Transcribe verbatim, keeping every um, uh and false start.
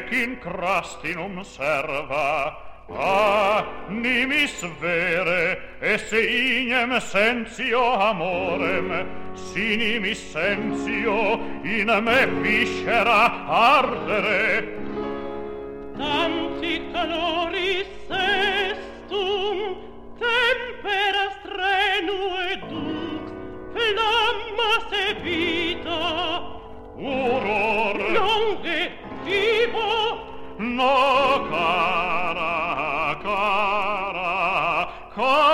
ec incrastinum serva. Ah, nimis vere, esse ignem sentio amorem, si nimis sentio in me viscera ardere. Tanti caloris estum, tempera strenue dux, flamma se vita, Uror longe vivo, no cara, cara, cara.